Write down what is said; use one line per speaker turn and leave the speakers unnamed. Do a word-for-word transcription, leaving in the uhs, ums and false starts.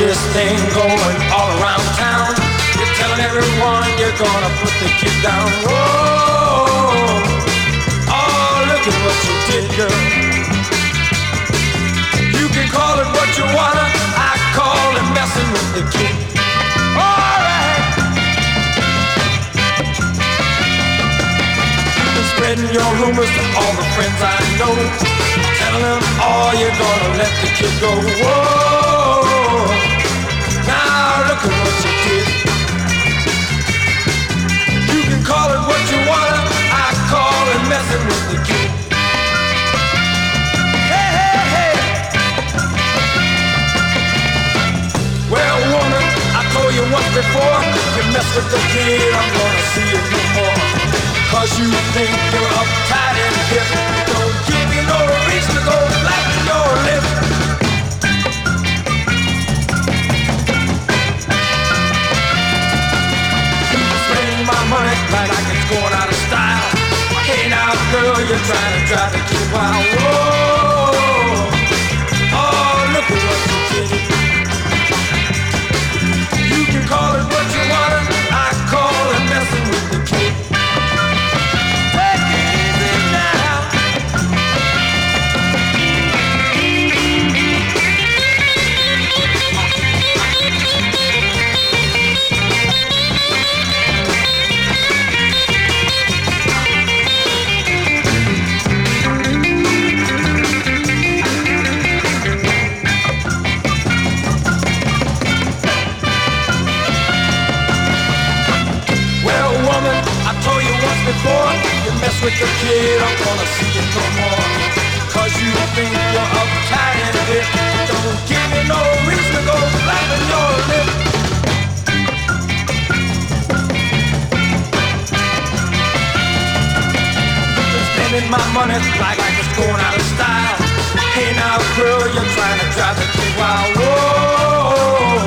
this thing going all around town. You're telling everyone you're gonna put the kid down. Whoa, oh, look at what you did, girl. You can call it what you wanna, I call it messing with the kid. Alright. You've been spreading your rumors to all the friends I know, telling them all you're gonna let the kid go. Whoa, now look at what you did. You can call it what you wanna, I call it messing with the kid. Hey, hey, hey. Well, woman, I told you once before, you mess with the kid, I'm gonna see you no more. Cause you think you're uptight and hip, don't give you no reason to go black in your lip. Spending my money like it's going out of style. Hey now girl, you're trying to drive the kid wild. Whoa, oh look at what you did. You can call it what you want, I call it messing with the kid. Before you mess with the kid, I'm gonna see you no more. Cause you think you're uptight and hip, don't give me no reason to go flapping your lip. You've been spending my money like, like it's going out of style. Hey now girl, you're trying to drive the kid wild. Whoa,